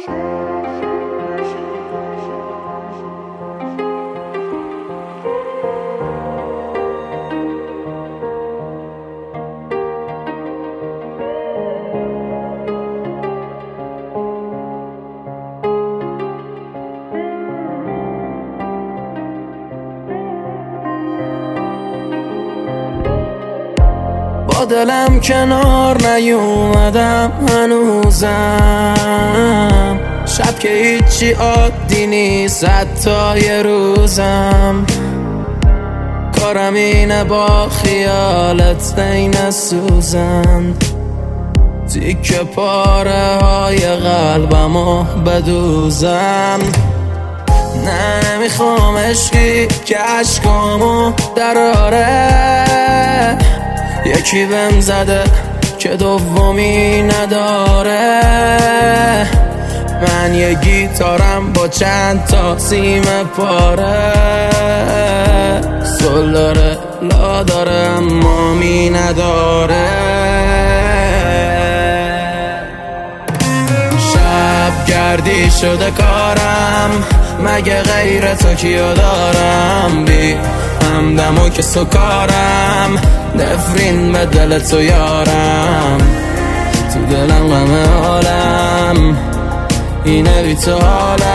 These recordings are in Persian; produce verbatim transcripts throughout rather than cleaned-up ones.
با دلم کنار نیومدم هنوزم، شب که هیچی عادی نیست حتی یه روزم. کارم اینه با خیالت بین سوزن، تیکه پاره های قلبمو بدوزم. نه نمیخوام عشقی که عشقامو دراره، یکی بهم زده که دومی نداره. من یه گیتارم با چند تا سیم پاره، سل داره لا داره اما می نداره. شب گردی شده کارم، مگه غیر تو کیو دارم؟ بی همدم و که سکارم، نفرین به دل تو یارم. تو دلم غم عالم اینه بی تو حالم.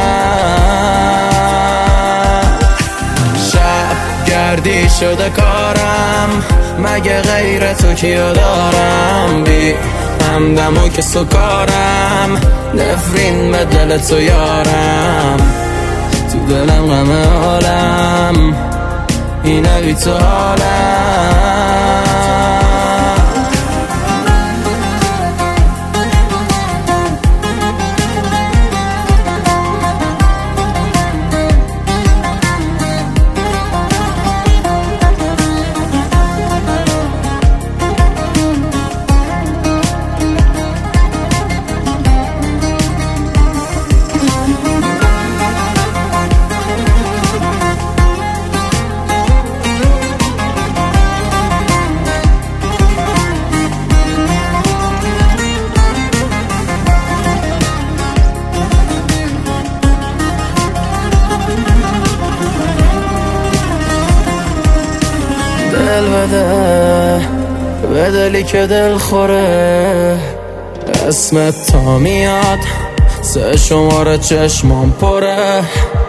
شب گردی شده کارم، مگه غیر تو کیو دارم؟ بی همدم و که سکارم، نفرین به دل تو یارم. تو دلم غم عالم اینه بی تو حالم. دل بده به دلی که دل خوره، اسمت تا میاد سه شماره چشمام پره.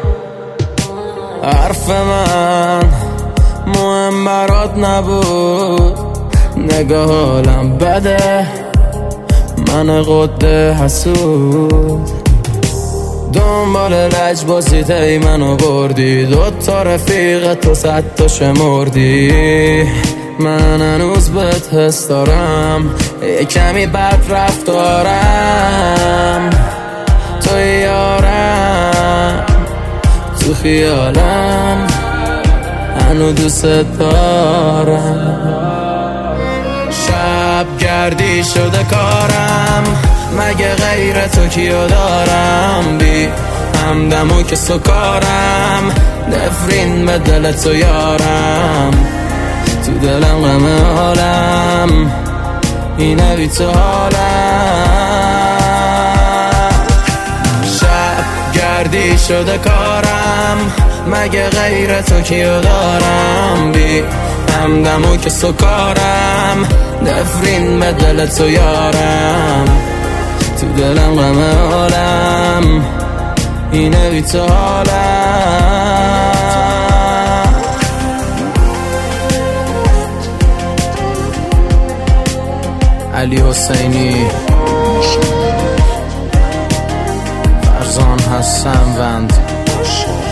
حرف من مهم برات نبود، نگاه حالم بده من قده حسود. دنبال لج بازید ای منو بردی، دوتا رفیق تو صد تا شمردی. من هنوز بهت حس دارم، یه کمی بد رفتارم. تو یارم تو خیالم هنو دوست دارم. شب گردی شده کارم، مگه غیر تو کیو دارم؟ بی همدم و که سکارم، نفرین به دل تو یارم. تو دلم غم عالم اینه بی تو حالم. شب گردی شده کارم، مگه غیر تو کیو دارم؟ بی همدم و که سکارم، نفرین به دل تو یارم. تو دلم غم عالم اینه بی تو حالم. علی حسینی، فرزان حسن بند.